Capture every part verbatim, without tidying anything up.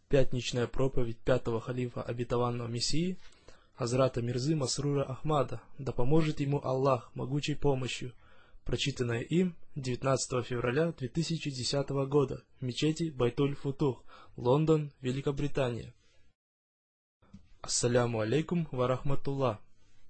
Пятничная проповедь пятого халифа обетованного Мессии Хазрата Мирзы Масрура Ахмада, да поможет ему Аллах могучей помощью, прочитанная им девятнадцатого февраля две тысячи десятого года в мечети Байтуль-Футух, Лондон, Великобритания. Ассаляму алейкум ва рахматуллах.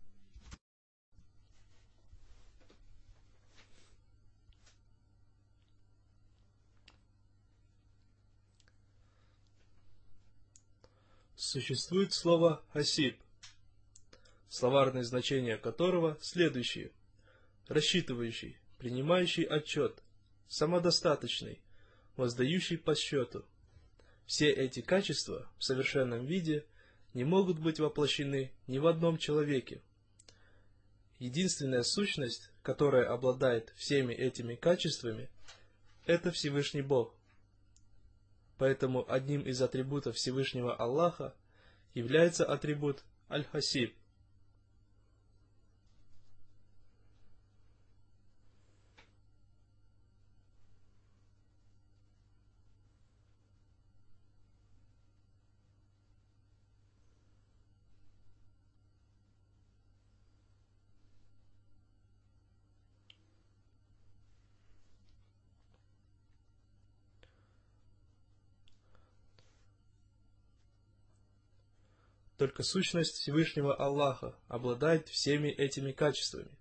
Существует слово «хасиб», словарное значение которого следующее: рассчитывающий, принимающий отчет, самодостаточный, воздающий по счету. Все эти качества в совершенном виде не могут быть воплощены ни в одном человеке. Единственная сущность, которая обладает всеми этими качествами, это Всевышний Бог. Поэтому одним из атрибутов Всевышнего Аллаха является атрибут Аль-Хасиб. Только сущность Всевышнего Аллаха обладает всеми этими качествами.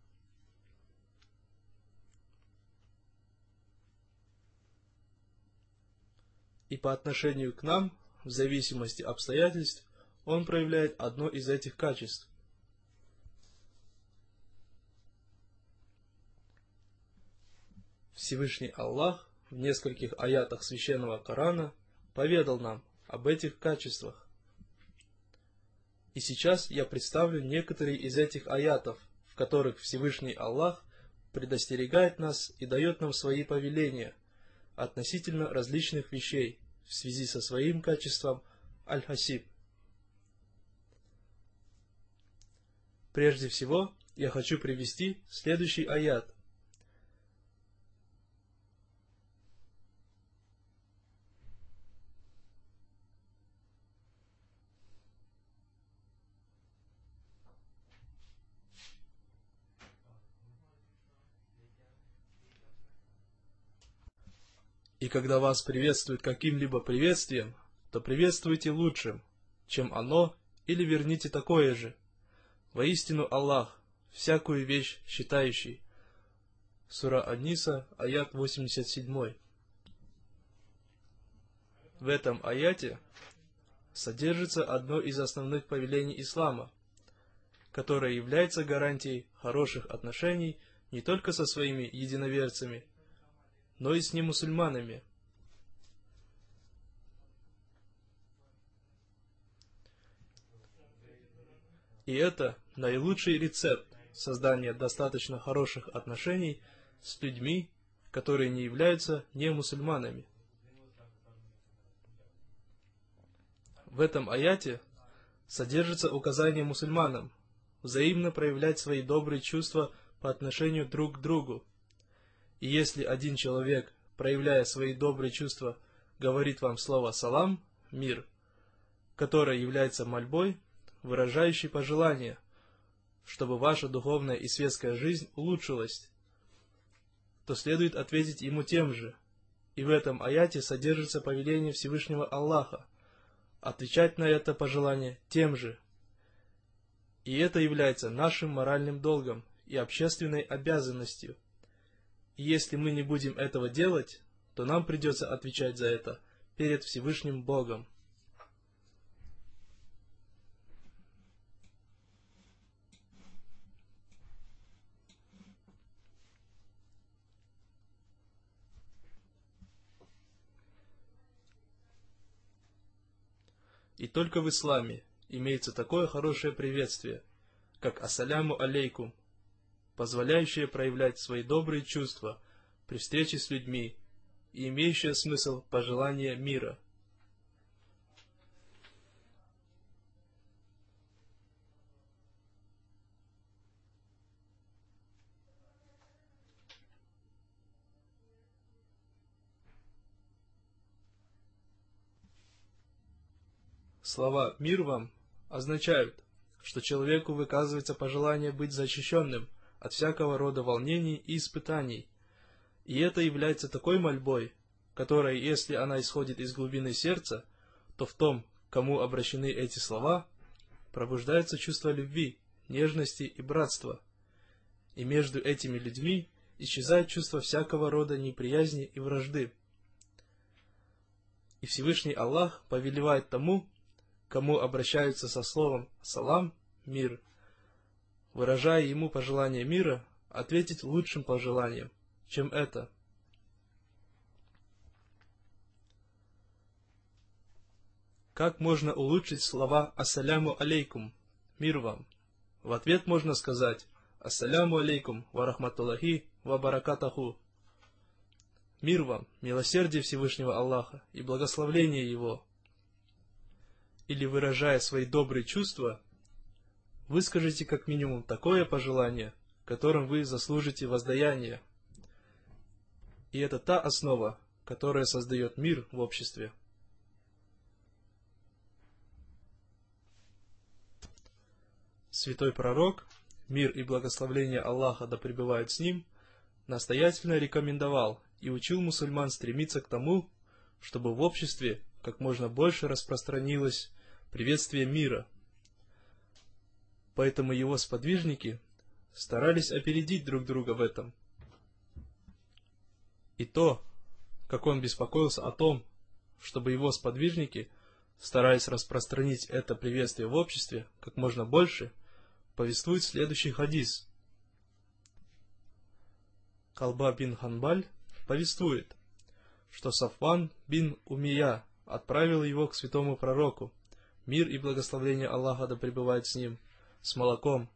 И по отношению к нам, в зависимости от обстоятельств, Он проявляет одно из этих качеств. Всевышний Аллах в нескольких аятах Священного Корана поведал нам об этих качествах. И сейчас я представлю некоторые из этих аятов, в которых Всевышний Аллах предостерегает нас и дает нам свои повеления относительно различных вещей в связи со своим качеством Аль-Хасиб. Прежде всего, я хочу привести следующий аят. И когда вас приветствуют каким-либо приветствием, то приветствуйте лучшим, чем оно, или верните такое же. Воистину Аллах, всякую вещь считающий. Сура Ан-Ниса, аят восемьдесят семь. В этом аяте содержится одно из основных повелений ислама, которое является гарантией хороших отношений не только со своими единоверцами, но и с немусульманами. И это наилучший рецепт создания достаточно хороших отношений с людьми, которые не являются немусульманами. В этом аяте содержится указание мусульманам взаимно проявлять свои добрые чувства по отношению друг к другу. И если один человек, проявляя свои добрые чувства, говорит вам слово «салам», «мир», которое является мольбой, выражающей пожелание, чтобы ваша духовная и светская жизнь улучшилась, то следует ответить ему тем же. И в этом аяте содержится повеление Всевышнего Аллаха отвечать на это пожелание тем же. И это является нашим моральным долгом и общественной обязанностью. И если мы не будем этого делать, то нам придется отвечать за это перед Всевышним Богом. И только в исламе имеется такое хорошее приветствие, как «Ассаляму алейкум», позволяющее проявлять свои добрые чувства при встрече с людьми и имеющее смысл пожелания мира. слова «мир вам» означают, что человеку выказывается пожелание быть защищенным от всякого рода волнений и испытаний, и это является такой мольбой, которая, если она исходит из глубины сердца, то в том, к кому обращены эти слова, пробуждается чувство любви, нежности и братства, и между этими людьми исчезает чувство всякого рода неприязни и вражды. И Всевышний Аллах повелевает тому, кому обращаются со словом «салам» — «мир», выражая ему пожелание мира, ответить лучшим пожеланием, чем это. Как можно улучшить слова «Ассаляму алейкум» — «Мир вам»? В ответ можно сказать «Ассаляму алейкум ва рахматуллахи ва баракатаху» — «Мир вам, милосердие Всевышнего Аллаха и благословление Его». Или, выражая свои добрые чувства, выскажите как минимум такое пожелание, которым вы заслужите воздаяние. И это та основа, которая создает мир в обществе. Святой пророк, мир и благословение Аллаха да пребывают с ним, настоятельно рекомендовал и учил мусульман стремиться к тому, чтобы в обществе как можно больше распространилось приветствие мира. Поэтому его сподвижники старались опередить друг друга в этом. И то, как он беспокоился о том, чтобы его сподвижники старались распространить это приветствие в обществе как можно больше, повествует следующий хадис. Калба бин Ханбаль повествует, что Сафван бин Умия отправил его к святому пророку, мир и благословение Аллаха да пребывает с ним, с молоком,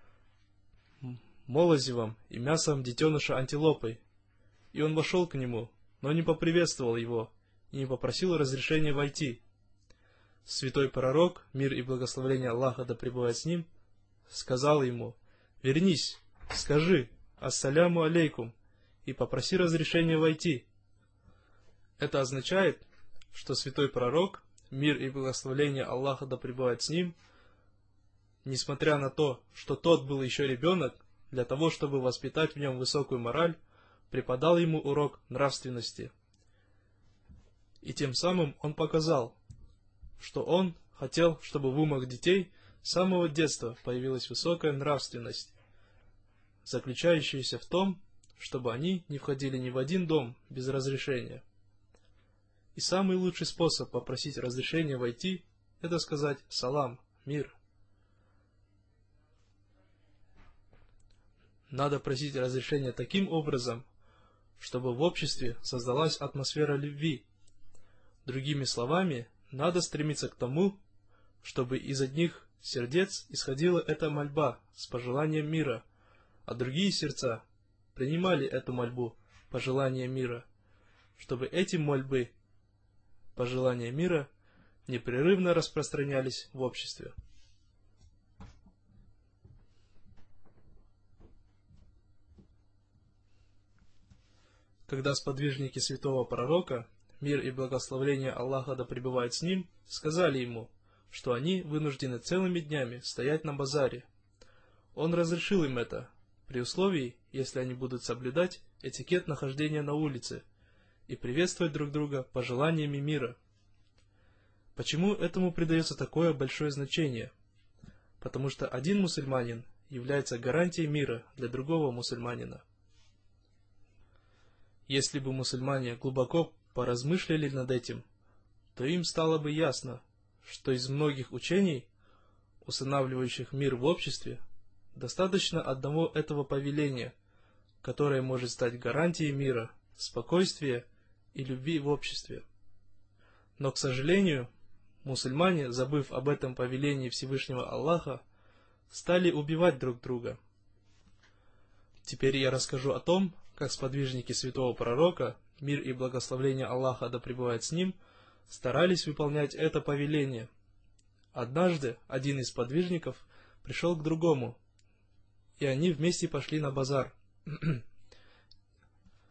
молозивом и мясом детеныша антилопой. И он вошел к нему, но не поприветствовал его и не попросил разрешения войти. Святой пророк, мир и благословение Аллаха да пребывает с ним, сказал ему: «Вернись, скажи «Ассаляму алейкум» и попроси разрешения войти». Это означает, что святой пророк, мир и благословение Аллаха да пребывает с ним, несмотря на то, что тот был еще ребенок, для того, чтобы воспитать в нем высокую мораль, преподал ему урок нравственности. И тем самым он показал, что он хотел, чтобы в умах детей с самого детства появилась высокая нравственность, заключающаяся в том, чтобы они не входили ни в один дом без разрешения. И самый лучший способ попросить разрешения войти — это сказать «салам», «мир». Надо просить разрешения таким образом, чтобы в обществе создалась атмосфера любви. Другими словами, надо стремиться к тому, чтобы из одних сердец исходила эта мольба с пожеланием мира, а другие сердца принимали эту мольбу, пожелание мира, чтобы эти мольбы, пожелания мира, непрерывно распространялись в обществе. Когда сподвижники святого пророка, мир и благословение Аллаха да пребывает с ним, сказали ему, что они вынуждены целыми днями стоять на базаре, он разрешил им это, при условии, если они будут соблюдать этикет нахождения на улице и приветствовать друг друга пожеланиями мира. Почему этому придается такое большое значение? Потому что один мусульманин является гарантией мира для другого мусульманина. Если бы мусульмане глубоко поразмышляли над этим, то им стало бы ясно, что из многих учений, устанавливающих мир в обществе, достаточно одного этого повеления, которое может стать гарантией мира, спокойствия и любви в обществе. Но, к сожалению, мусульмане, забыв об этом повелении Всевышнего Аллаха, стали убивать друг друга. Теперь я расскажу о том, как сподвижники святого пророка, мир и благословение Аллаха да пребывает с ним, старались выполнять это повеление. Однажды один из сподвижников пришел к другому, и они вместе пошли на базар.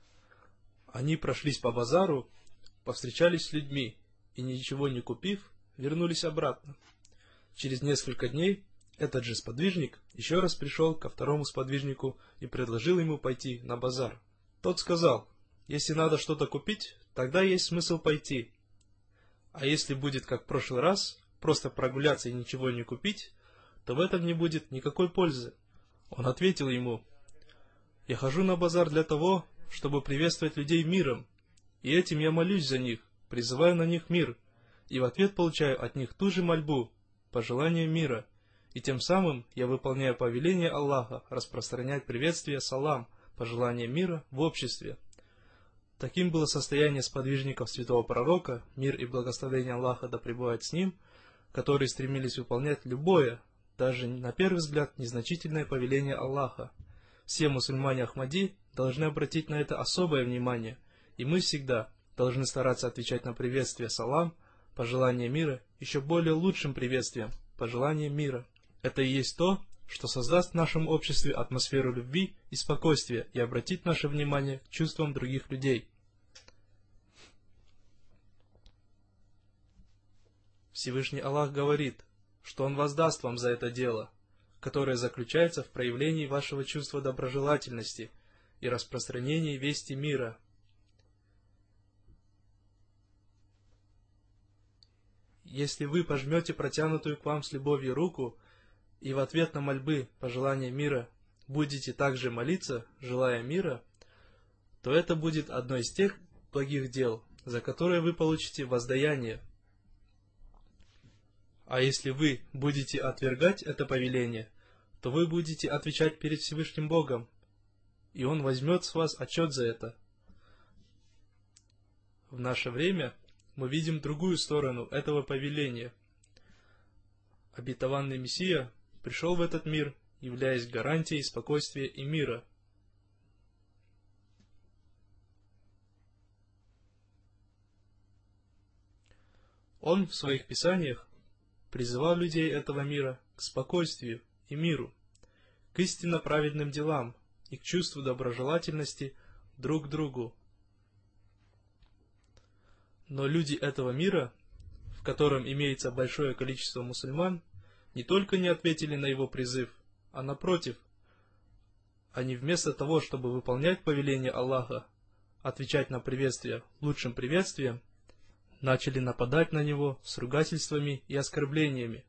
Они прошлись по базару, повстречались с людьми, и, ничего не купив, вернулись обратно. Через несколько дней этот же сподвижник еще раз пришел ко второму сподвижнику и предложил ему пойти на базар. Тот сказал: «Если надо что-то купить, тогда есть смысл пойти. А если будет как в прошлый раз, просто прогуляться и ничего не купить, то в этом не будет никакой пользы». Он ответил ему: «Я хожу на базар для того, чтобы приветствовать людей миром, и этим я молюсь за них, призываю на них мир, и в ответ получаю от них ту же мольбу, пожелание мира, и тем самым я выполняю повеление Аллаха распространять приветствие салам, пожелание мира в обществе». Таким было состояние сподвижников святого пророка, мир и благословение Аллаха да пребывает с ним, которые стремились выполнять любое, даже на первый взгляд незначительное повеление Аллаха. Все мусульмане Ахмади должны обратить на это особое внимание, и мы всегда должны стараться отвечать на приветствие салам, пожелание мира, еще более лучшим приветствием, пожелание мира. Это и есть то, что создаст в нашем обществе атмосферу любви и спокойствия и обратит наше внимание к чувствам других людей. Всевышний Аллах говорит, что Он воздаст вам за это дело, которое заключается в проявлении вашего чувства доброжелательности и распространении вести мира. Если вы пожмете протянутую к вам с любовью руку и в ответ на мольбы, пожелания мира будете также молиться, желая мира, то это будет одно из тех благих дел, за которое вы получите воздаяние. А если вы будете отвергать это повеление, то вы будете отвечать перед Всевышним Богом, и Он возьмет с вас отчет за это. В наше время мы видим другую сторону этого повеления. Обетованный Мессия пришел в этот мир, являясь гарантией спокойствия и мира. Он в своих писаниях призывал людей этого мира к спокойствию и миру, к истинно праведным делам и к чувству доброжелательности друг к другу. Но люди этого мира, в котором имеется большое количество мусульман, не только не ответили на его призыв, а напротив, они вместо того, чтобы выполнять повеление Аллаха, отвечать на приветствие лучшим приветствием, начали нападать на него с ругательствами и оскорблениями.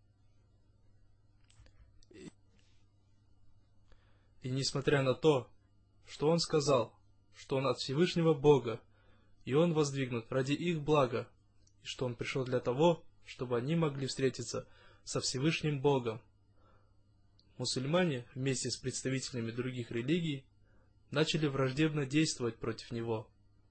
И несмотря на то, что он сказал, что он от Всевышнего Бога, и он воздвигнут ради их блага, и что он пришел для того, чтобы они могли встретиться со Всевышним Богом, мусульмане вместе с представителями других религий начали враждебно действовать против него.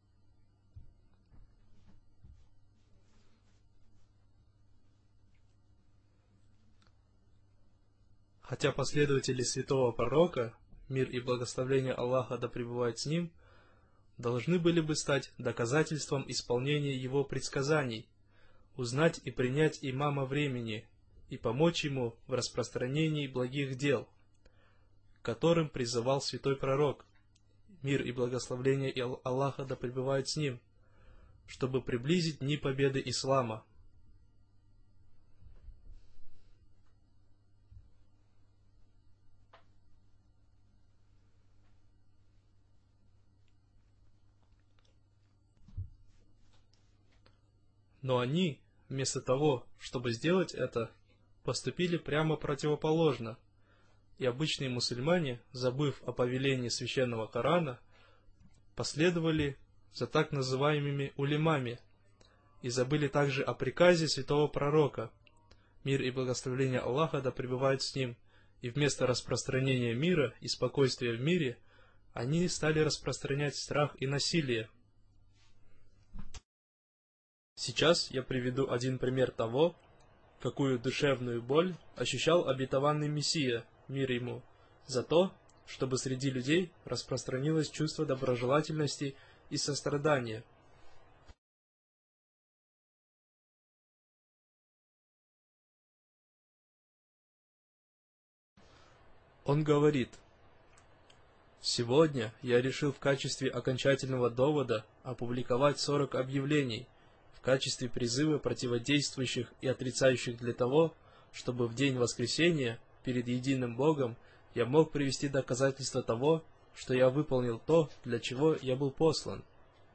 Хотя последователи святого пророка, мир и благословение Аллаха да пребывает с ним, должны были бы стать доказательством исполнения его предсказаний, узнать и принять имама времени и помочь ему в распространении благих дел, к которым призывал святой пророк, мир и благословение Аллаха да пребывает с ним, чтобы приблизить дни победы ислама. Но они, вместо того, чтобы сделать это, поступили прямо противоположно, и обычные мусульмане, забыв о повелении священного Корана, последовали за так называемыми улемами и забыли также о приказе святого пророка, мир и благословение Аллаха да пребывают с ним, и вместо распространения мира и спокойствия в мире, они стали распространять страх и насилие. Сейчас я приведу один пример того, какую душевную боль ощущал обетованный Мессия, мир ему, за то, чтобы среди людей распространилось чувство доброжелательности и сострадания. Он говорит: «Сегодня я решил в качестве окончательного довода опубликовать сорок объявлений, в качестве призыва противодействующих и отрицающих для того, чтобы в день воскресения перед единым Богом я мог привести доказательства того, что я выполнил то, для чего я был послан.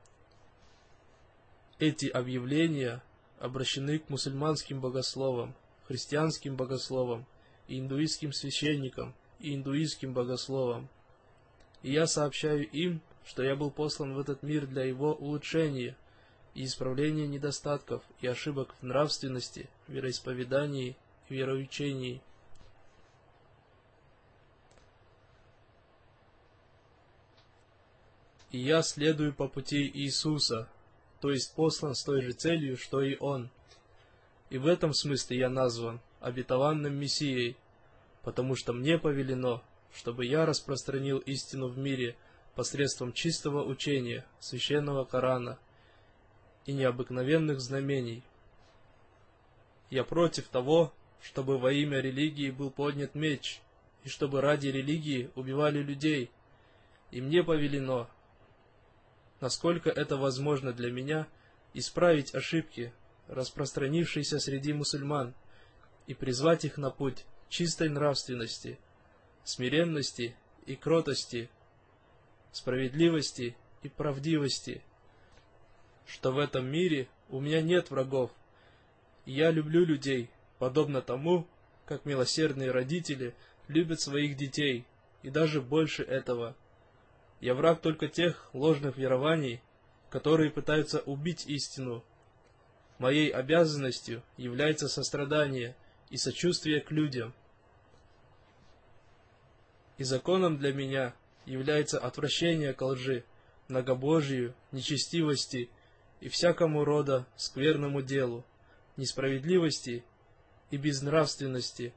Эти объявления обращены к мусульманским богословам, христианским богословам, и индуистским священникам, и индуистским богословам. И я сообщаю им, что я был послан в этот мир для его улучшения и исправления недостатков и ошибок в нравственности, вероисповедании и вероучении. И я следую по пути Иисуса, то есть послан с той же целью, что и Он. И в этом смысле я назван обетованным Мессией, потому что мне повелено, чтобы я распространил истину в мире посредством чистого учения, священного Корана и необыкновенных знамений. Я против того, чтобы во имя религии был поднят меч, и чтобы ради религии убивали людей. И мне повелено, насколько это возможно для меня, исправить ошибки, распространившиеся среди мусульман, и призвать их на путь чистой нравственности, смиренности и кротости, справедливости и правдивости, что в этом мире у меня нет врагов, и я люблю людей, подобно тому, как милосердные родители любят своих детей, и даже больше этого. Я враг только тех ложных верований, которые пытаются убить истину. Моей обязанностью является сострадание и сочувствие к людям. И законом для меня является отвращение к лжи, многобожию, нечестивости и всякому рода скверному делу, несправедливости и безнравственности.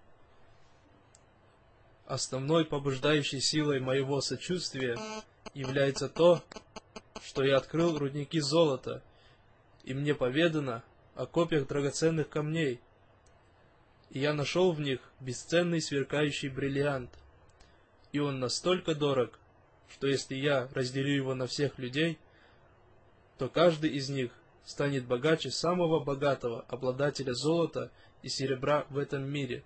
Основной побуждающей силой моего сочувствия является то, что я открыл рудники золота, и мне поведано о копьях драгоценных камней, и я нашел в них бесценный сверкающий бриллиант, и он настолько дорог, что если я разделю его на всех людей, то каждый из них станет богаче самого богатого обладателя золота и серебра в этом мире.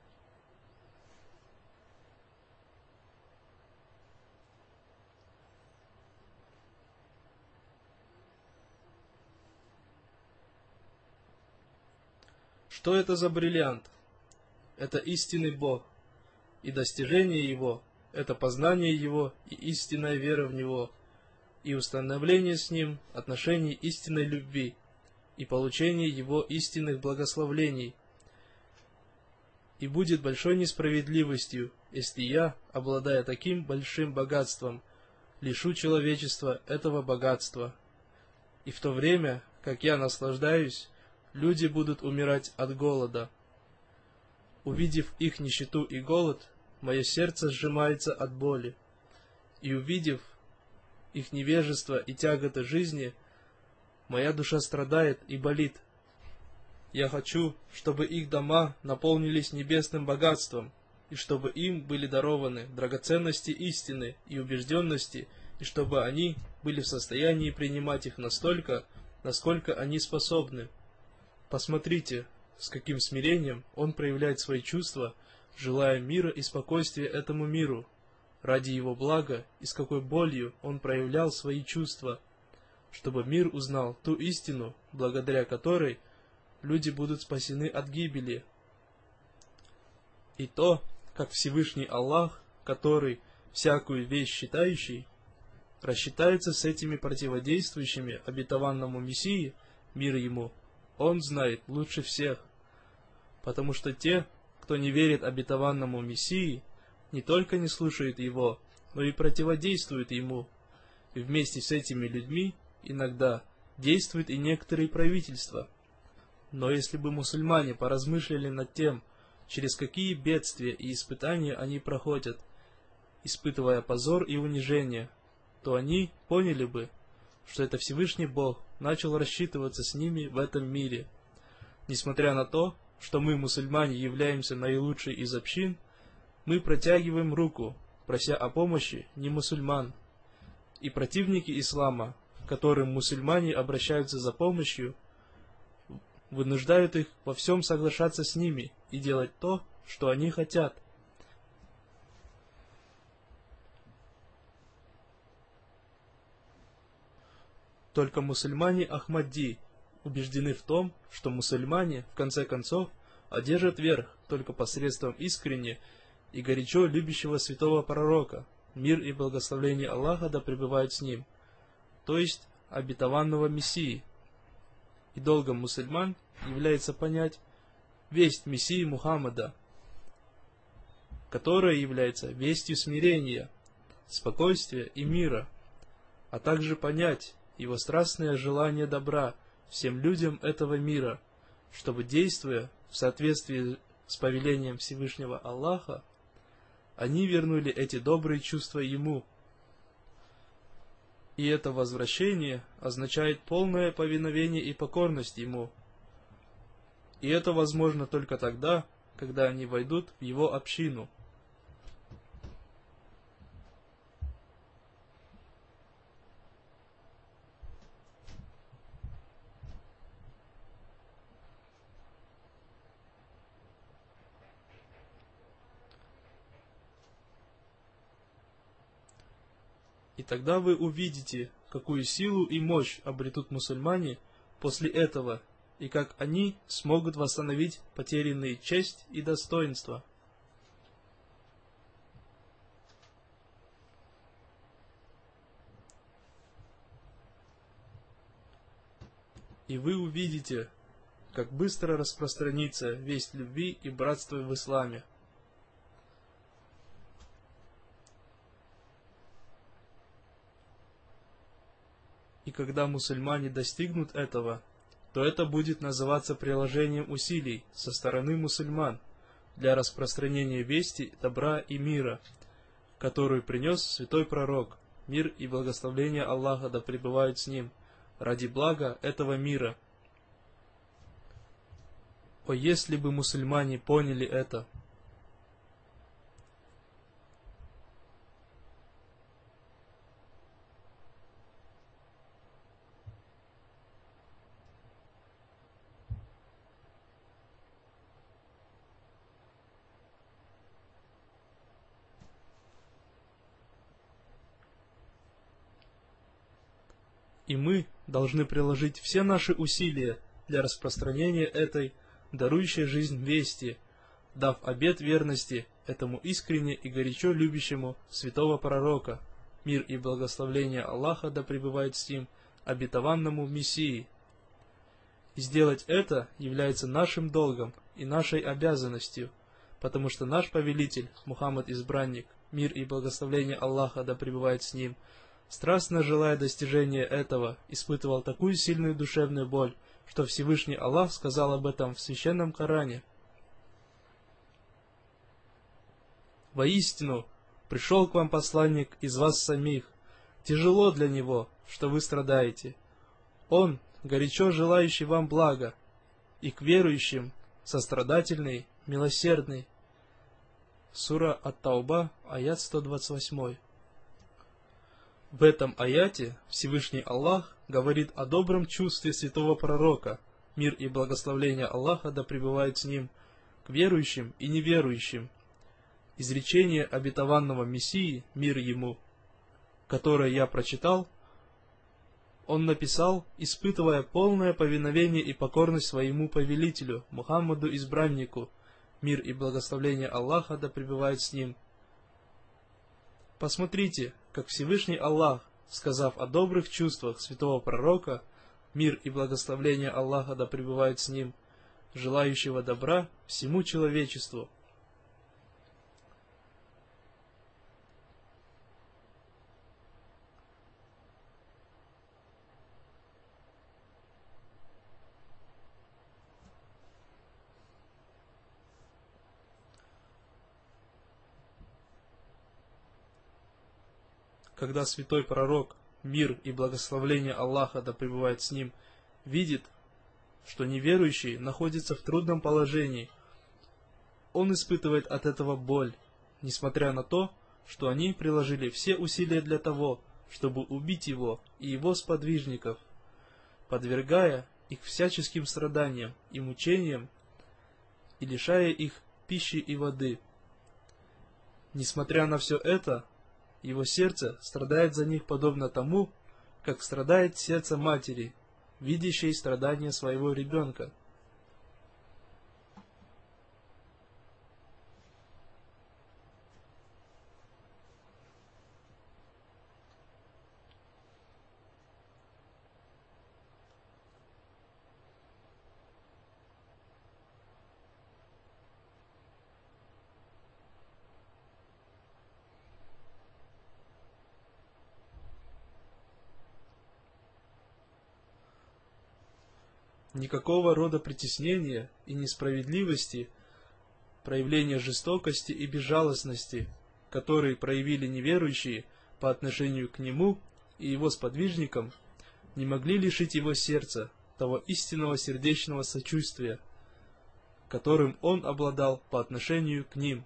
Что это за бриллиант? Это истинный Бог, и достижение Его – это познание Его и истинная вера в Него, и установление с Ним отношений истинной любви, и получение Его истинных благословлений. И будет большой несправедливостью, если я, обладая таким большим богатством, лишу человечества этого богатства. И в то время, как я наслаждаюсь, люди будут умирать от голода. Увидев их нищету и голод, мое сердце сжимается от боли. И увидев их невежество и тяготы жизни, моя душа страдает и болит. Я хочу, чтобы их дома наполнились небесным богатством, и чтобы им были дарованы драгоценности истины и убежденности, и чтобы они были в состоянии принимать их настолько, насколько они способны. Посмотрите, с каким смирением он проявляет свои чувства, желая мира и спокойствия этому миру, ради его блага, и с какой болью он проявлял свои чувства, чтобы мир узнал ту истину, благодаря которой люди будут спасены от гибели. И то, как Всевышний Аллах, который всякую вещь считающий, рассчитается с этими противодействующими обетованному Мессии, мир ему, Он знает лучше всех, потому что те, кто не верит обетованному Мессии, не только не слушают его, но и противодействуют ему, и вместе с этими людьми иногда действуют и некоторые правительства. Но если бы мусульмане поразмышляли над тем, через какие бедствия и испытания они проходят, испытывая позор и унижение, то они поняли бы, что это Всевышний Бог начал рассчитываться с ними в этом мире. Несмотря на то, что мы, мусульмане, являемся наилучшей из общин, мы протягиваем руку, прося о помощи не мусульман. И противники ислама, к которым мусульмане обращаются за помощью, вынуждают их во всем соглашаться с ними и делать то, что они хотят. Только мусульмане Ахмадди убеждены в том, что мусульмане, в конце концов, одержат верх только посредством искренне и горячо любящего святого пророка, мир и благословение Аллаха да пребывают с ним, то есть обетованного Мессии. И долгом мусульман является понять весть Мессии Мухаммада, которая является вестью смирения, спокойствия и мира, а также понять его страстное желание добра всем людям этого мира, чтобы, действуя в соответствии с повелением Всевышнего Аллаха, они вернули эти добрые чувства Ему. И это возвращение означает полное повиновение и покорность Ему. И это возможно только тогда, когда они войдут в Его общину. И тогда вы увидите, какую силу и мощь обретут мусульмане после этого, и как они смогут восстановить потерянные честь и достоинство. И вы увидите, как быстро распространится весть любви и братства в исламе. И когда мусульмане достигнут этого, то это будет называться приложением усилий со стороны мусульман для распространения вести, добра и мира, которую принес святой пророк, мир и благословение Аллаха да пребывают с ним, ради блага этого мира. О, если бы мусульмане поняли это! И мы должны приложить все наши усилия для распространения этой, дарующей жизнь вести, дав обет верности этому искренне и горячо любящему святого пророка, мир и благословение Аллаха да пребывает с ним, обетованному Мессии. И сделать это является нашим долгом и нашей обязанностью, потому что наш повелитель, Мухаммад избранник, мир и благословение Аллаха да пребывает с ним, страстно желая достижения этого, испытывал такую сильную душевную боль, что Всевышний Аллах сказал об этом в Священном Коране. «Воистину, пришел к вам посланник из вас самих. Тяжело для него, что вы страдаете. Он, горячо желающий вам блага, и к верующим сострадательный, милосердный». Сура Ат-Тауба, аят сто двадцать восемь. В этом аяте Всевышний Аллах говорит о добром чувстве святого пророка, мир и благословение Аллаха да пребывает с ним, к верующим и неверующим. Изречение обетованного Мессии, мир ему, которое я прочитал, он написал, испытывая полное повиновение и покорность своему повелителю, Мухаммаду избраннику, мир и благословение Аллаха да пребывает с ним. Посмотрите, как Всевышний Аллах, сказав о добрых чувствах святого пророка, мир и благословение Аллаха да пребывает с ним, желающего добра всему человечеству. Когда святой пророк, мир и благословение Аллаха да пребывает с ним, видит, что неверующий находится в трудном положении, он испытывает от этого боль, несмотря на то, что они приложили все усилия для того, чтобы убить его и его сподвижников, подвергая их всяческим страданиям и мучениям и лишая их пищи и воды. Несмотря на все это, его сердце страдает за них подобно тому, как страдает сердце матери, видящей страдания своего ребенка. Никакого рода притеснения и несправедливости, проявления жестокости и безжалостности, которые проявили неверующие по отношению к нему и его сподвижникам, не могли лишить его сердца того истинного сердечного сочувствия, которым он обладал по отношению к ним.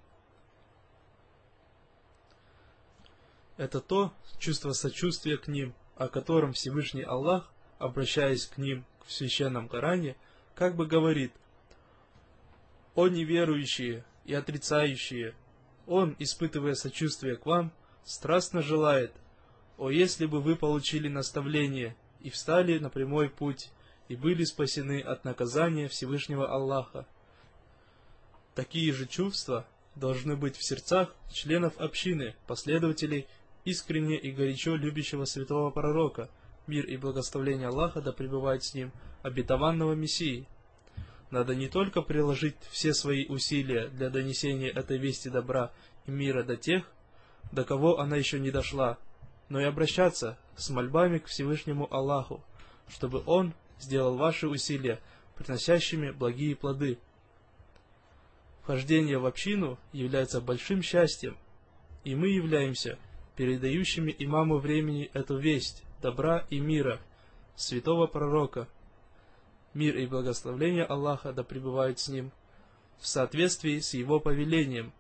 Это то чувство сочувствия к ним, о котором Всевышний Аллах, обращаясь к ним в Священном Коране, как бы говорит: «О неверующие и отрицающие! Он, испытывая сочувствие к вам, страстно желает: о, если бы вы получили наставление и встали на прямой путь и были спасены от наказания Всевышнего Аллаха». Такие же чувства должны быть в сердцах членов общины, последователей искренне и горячо любящего святого пророка, мир и благословение Аллаха да пребывает с ним, обетованного Мессии. Надо не только приложить все свои усилия для донесения этой вести добра и мира до тех, до кого она еще не дошла, но и обращаться с мольбами к Всевышнему Аллаху, чтобы Он сделал ваши усилия приносящими благие плоды. Вхождение в общину является большим счастьем, и мы являемся передающими имаму времени эту весть добра и мира, святого пророка, мир и благословение Аллаха да пребывают с ним, в соответствии с его повелением.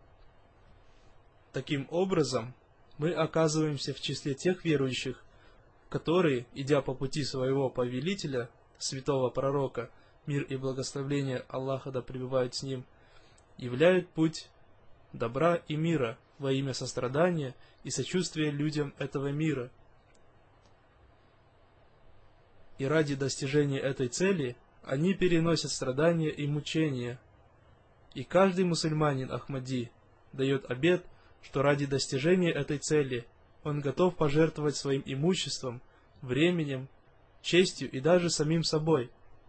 Таким образом, мы оказываемся в числе тех верующих, которые, идя по пути своего повелителя, святого пророка, мир и благословение Аллаха да пребывают с ним, являют путь добра и мира во имя сострадания и сочувствия людям этого мира. И ради достижения этой цели они переносят страдания и мучения. И каждый мусульманин Ахмади дает обет, что ради достижения этой цели он готов пожертвовать своим имуществом, временем, честью и даже самим собой.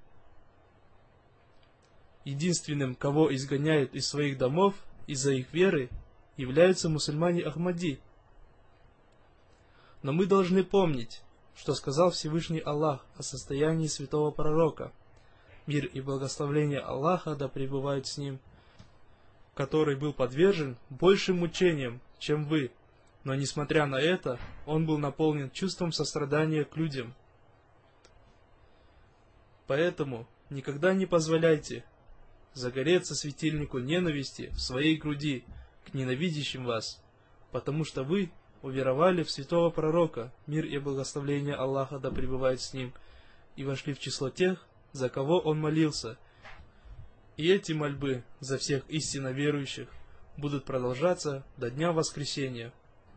Единственным, кого изгоняют из своих домов из-за их веры, являются мусульмане Ахмади. Но мы должны помнить, что сказал Всевышний Аллах о состоянии святого пророка, мир и благословение Аллаха да пребывают с ним, который был подвержен большим мучениям, чем вы, но несмотря на это, он был наполнен чувством сострадания к людям. Поэтому никогда не позволяйте загореться светильнику ненависти в своей груди к ненавидящим вас, потому что вы уверовали в святого пророка, мир и благословение Аллаха да пребывает с ним, и вошли в число тех, за кого он молился. И эти мольбы за всех истинно верующих будут продолжаться до дня воскресения.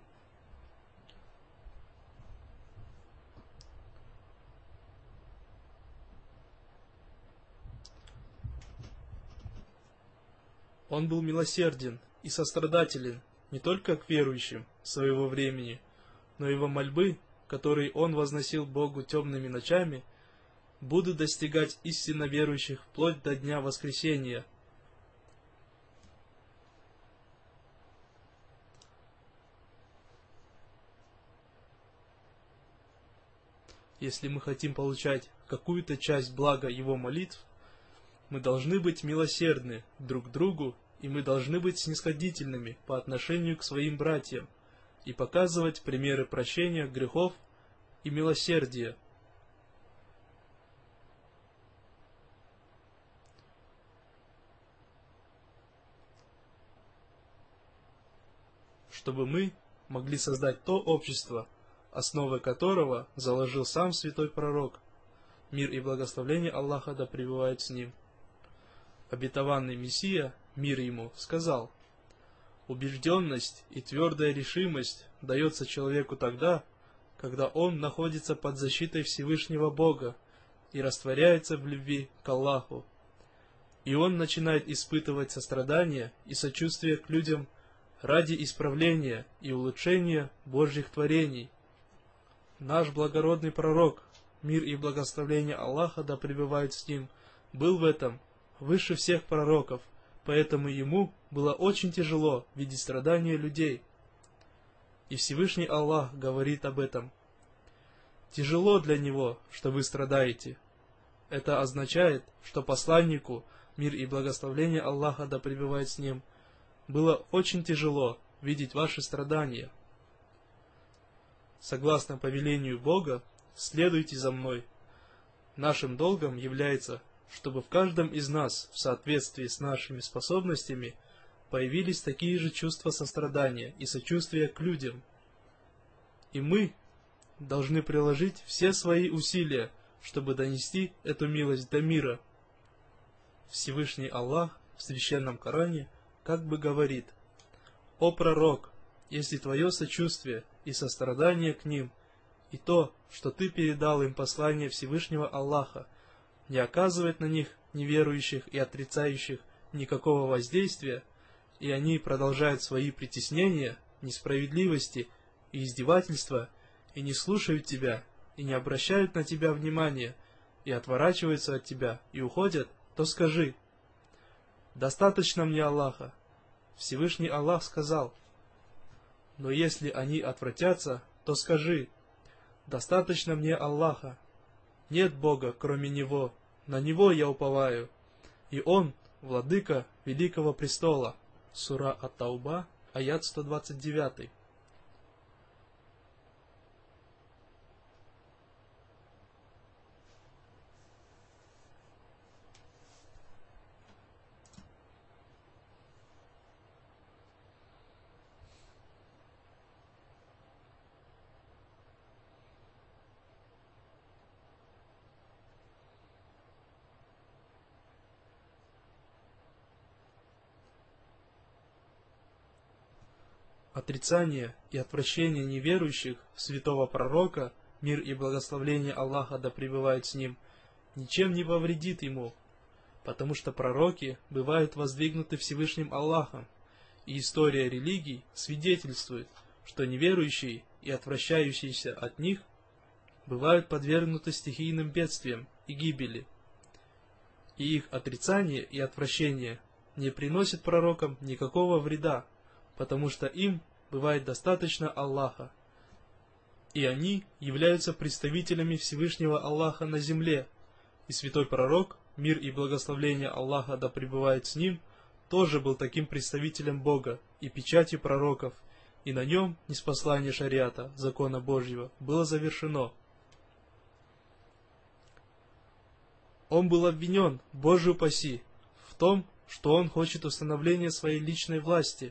Он был милосерден и сострадателен не только к верующим своего времени, но его мольбы, которые он возносил Богу темными ночами, будут достигать истинно верующих вплоть до дня воскресения. Если мы хотим получать какую-то часть блага его молитв, мы должны быть милосердны друг к другу, и мы должны быть снисходительными по отношению к своим братьям и показывать примеры прощения грехов и милосердия. Чтобы мы могли создать то общество, основы которого заложил сам святой пророк, мир и благословение Аллаха да пребывает с ним. Обетованный Мессия, мир ему, сказал: убежденность и твердая решимость дается человеку тогда, когда он находится под защитой Всевышнего Бога и растворяется в любви к Аллаху, и он начинает испытывать сострадание и сочувствие к людям ради исправления и улучшения Божьих творений. Наш благородный пророк, мир и благословение Аллаха да пребывает с ним, был в этом выше всех пророков, поэтому ему было очень тяжело видеть страдания людей. И Всевышний Аллах говорит об этом: «Тяжело для него, что вы страдаете». Это означает, что посланнику, мир и благословение Аллаха да пребывает с ним, было очень тяжело видеть ваши страдания. Согласно повелению Бога, следуйте за мной. Нашим долгом является, чтобы в каждом из нас, в соответствии с нашими способностями, появились такие же чувства сострадания и сочувствия к людям. И мы должны приложить все свои усилия, чтобы донести эту милость до мира. Всевышний Аллах в Священном Коране как бы говорит: «О пророк, если твое сочувствие и сострадание к ним, и то, что ты передал им послание Всевышнего Аллаха, не оказывает на них, неверующих и отрицающих, никакого воздействия, и они продолжают свои притеснения, несправедливости и издевательства, и не слушают тебя, и не обращают на тебя внимания, и отворачиваются от тебя, и уходят, то скажи: достаточно мне Аллаха». Всевышний Аллах сказал: «Но если они отвратятся, то скажи: достаточно мне Аллаха. Нет Бога, кроме Него, на Него я уповаю, и Он — владыка Великого Престола». Сура Ат-Тауба, аят сто двадцать девять. Отрицание и отвращение неверующих в святого пророка, мир и благословение Аллаха да пребывает с ним, ничем не повредит ему, потому что пророки бывают воздвигнуты Всевышним Аллахом, и история религий свидетельствует, что неверующие и отвращающиеся от них бывают подвергнуты стихийным бедствиям и гибели, и их отрицание и отвращение не приносит пророкам никакого вреда, потому что им бывает достаточно Аллаха, и они являются представителями Всевышнего Аллаха на земле, и святой пророк, мир и благословение Аллаха да пребывает с ним, тоже был таким представителем Бога и печатью пророков, и на нем ниспослание шариата, закона Божьего, было завершено. Он был обвинен, Боже упаси, в том, что он хочет установления своей личной власти.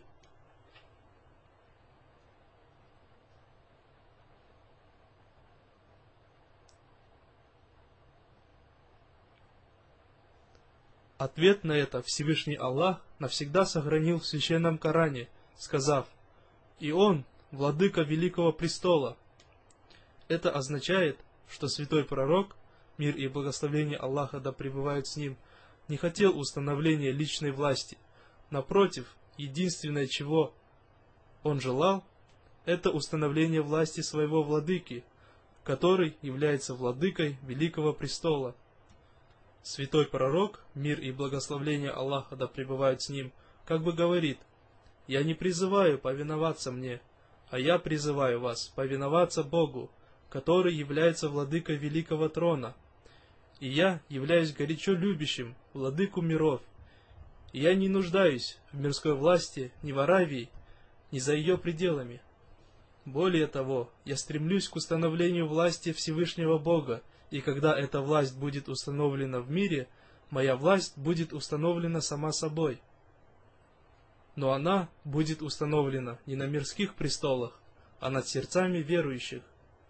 Ответ на это Всевышний Аллах навсегда сохранил в Священном Коране, сказав: «И Он, владыка Великого Престола». Это означает, что святой пророк, мир и благословение Аллаха да пребывает с ним, не хотел установления личной власти. Напротив, единственное, чего он желал, это установление власти своего владыки, который является владыкой Великого Престола. Святой пророк, мир и благословение Аллаха да пребывают с ним, как бы говорит: «Я не призываю повиноваться мне, а я призываю вас повиноваться Богу, который является владыкой Великого Трона. И я являюсь горячо любящим владыку миров, и я не нуждаюсь в мирской власти ни в Аравии, ни за ее пределами. Более того, я стремлюсь к установлению власти Всевышнего Бога, и когда эта власть будет установлена в мире, моя власть будет установлена сама собой. Но она будет установлена не на мирских престолах, а над сердцами верующих.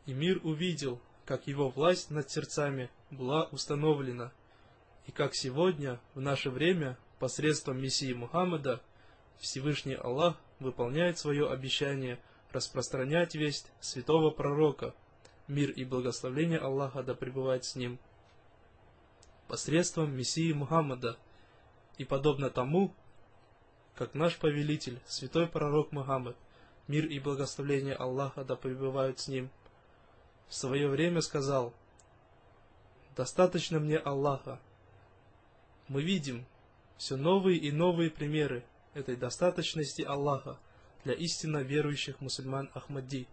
И мир увидел, как его власть над сердцами была установлена, и как сегодня, в наше время, посредством Мессии Мухаммада, Всевышний Аллах выполняет свое обещание распространять весть святого пророка, мир и благословение Аллаха да пребывает с ним, посредством Мессии Мухаммада, и подобно тому, как наш повелитель, святой пророк Мухаммад, мир и благословение Аллаха да пребывают с ним, в свое время сказал: «Достаточно мне Аллаха». Мы видим все новые и новые примеры этой достаточности Аллаха для истинно верующих мусульман Ахмади.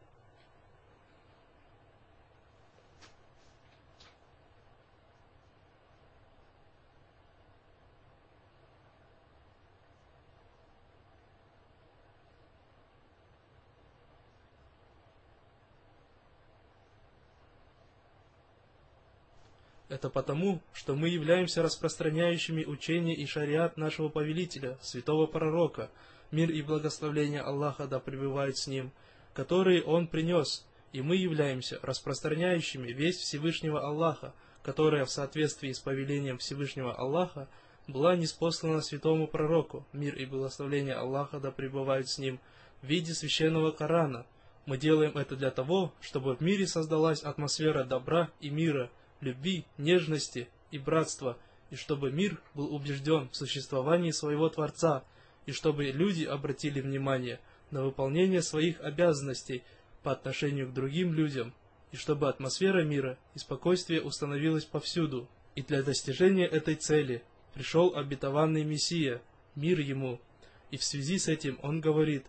Это потому, что мы являемся распространяющими учение и шариат нашего повелителя, святого пророка, мир и благословение Аллаха да пребывает с ним, которые он принес, и мы являемся распространяющими весть Всевышнего Аллаха, которая в соответствии с повелением Всевышнего Аллаха была ниспослана святому пророку, мир и благословение Аллаха да пребывает с ним, в виде священного Корана. Мы делаем это для того, чтобы в мире создалась атмосфера добра и мира, любви, нежности и братства, и чтобы мир был убежден в существовании своего Творца, и чтобы люди обратили внимание на выполнение своих обязанностей по отношению к другим людям, и чтобы атмосфера мира и спокойствия установилась повсюду. И для достижения этой цели пришел обетованный Мессия, мир ему, и в связи с этим он говорит: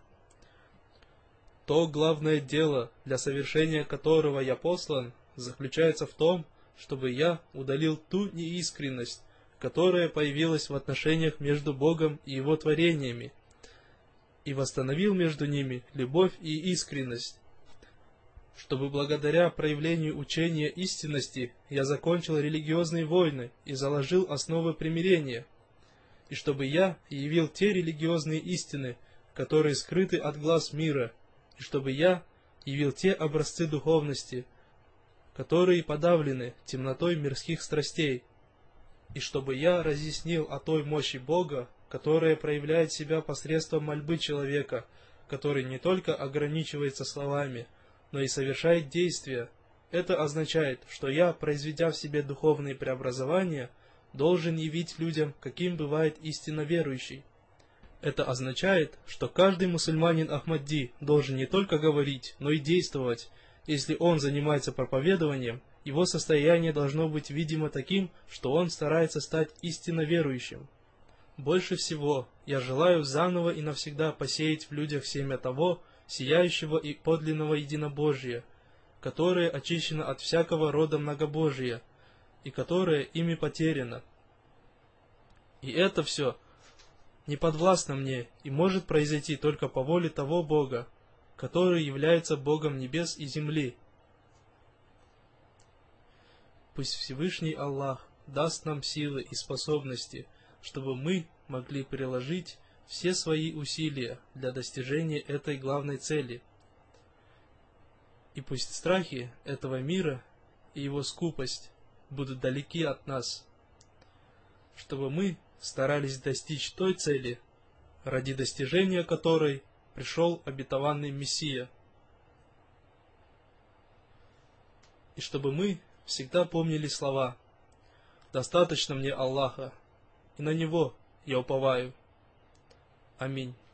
«То главное дело, для совершения которого я послан, заключается в том, чтобы я удалил ту неискренность, которая появилась в отношениях между Богом и Его творениями, и восстановил между ними любовь и искренность, чтобы благодаря проявлению учения истинности я закончил религиозные войны и заложил основы примирения, и чтобы я явил те религиозные истины, которые скрыты от глаз мира, и чтобы я явил те образцы духовности, которые подавлены темнотой мирских страстей, и чтобы я разъяснил о той мощи Бога, которая проявляет себя посредством мольбы человека, который не только ограничивается словами, но и совершает действия. Это означает, что я, произведя в себе духовные преобразования, должен явить людям, каким бывает истинно верующий. Это означает, что каждый мусульманин Ахмади должен не только говорить, но и действовать. Если он занимается проповедованием, его состояние должно быть видимо таким, что он старается стать истинно верующим. Больше всего я желаю заново и навсегда посеять в людях семя того, сияющего и подлинного единобожия, которое очищено от всякого рода многобожия, и которое ими потеряно. И это все не подвластно мне и может произойти только по воле того Бога, который является Богом небес и земли. Пусть Всевышний Аллах даст нам силы и способности, чтобы мы могли приложить все свои усилия для достижения этой главной цели. И пусть страхи этого мира и его скупость будут далеки от нас, чтобы мы старались достичь той цели, ради достижения которой пришел обетованный Мессия. И чтобы мы всегда помнили слова: «Достаточно мне Аллаха, и на Него я уповаю». Аминь.